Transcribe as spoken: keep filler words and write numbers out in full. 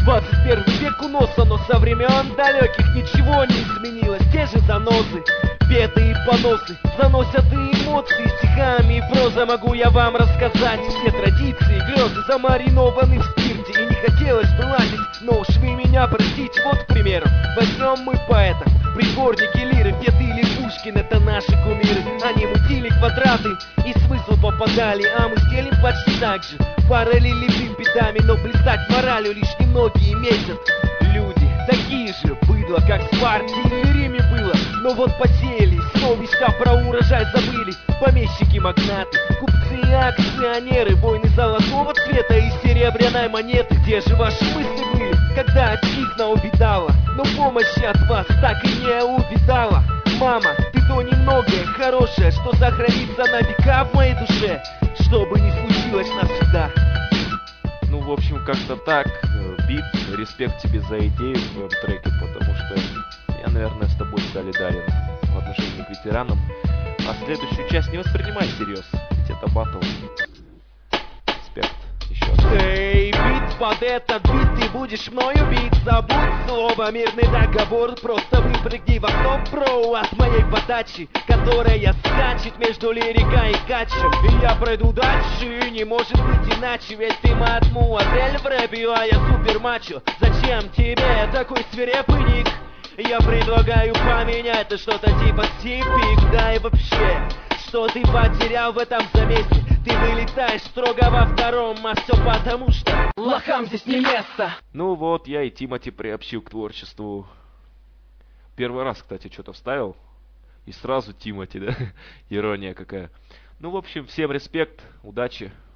двадцать первый век у носа, но со времен далеких ничего не изменилось. Те же занозы, беды и поносы заносят и эмоции стихами и проза. Могу я вам рассказать все традиции, грезы замаринованы в спирте. И не хотелось бы лазить, но уж вы меня простите. Вот, к примеру, возьмем мы поэта, придворники лиры, Фет или Пушкин — это наши кумиры. Они мутили квадраты и смысл попадали, а мы стелим почти так же. Параллелепим бедами, но блистать моралью лишь немногие метят. Люди такие же, быдло, как в Спарте или Риме было. Но вот посеяли, сновища про урожай забыли. Помещики-магнаты, купцы и акционеры, войны золотого цвета и серебряной монеты. Где же ваши мысли были, когда отсигна увидала, но помощи от вас так и не увидала? Мама, ты то немногое хорошее, что сохранится на века в моей душе, чтобы не случилось навсегда. Ну, в общем, как-то так. Бит, респект тебе за идею в твоем треке, потому что я, наверное, с тобой солидарен в отношении к ветеранам. А следующую часть не воспринимай всерьез, ведь это батл. Респект. Еще раз. Эй, бит, под этот бит ты будешь мною бить. Забудь слово мирный договор, просто выпрыгни в окно, бро, от моей подачи, которая скачет между лирикой и качем. И я пройду дальше, не может быть иначе, ведь ты мадмуазель в рэпе, а я супер мачо. Зачем тебе такой свирепый ник? Я предлагаю поменять на что-то типа Сипик. Да и вообще, что ты потерял в этом замесе? Ты вылетаешь строго во втором, а все потому что лохам здесь не место. Ну вот, я и Тимати приобщил к творчеству. Первый раз, кстати, что-то вставил. И сразу Тимати, да? Ирония какая. Ну, в общем, всем респект, удачи.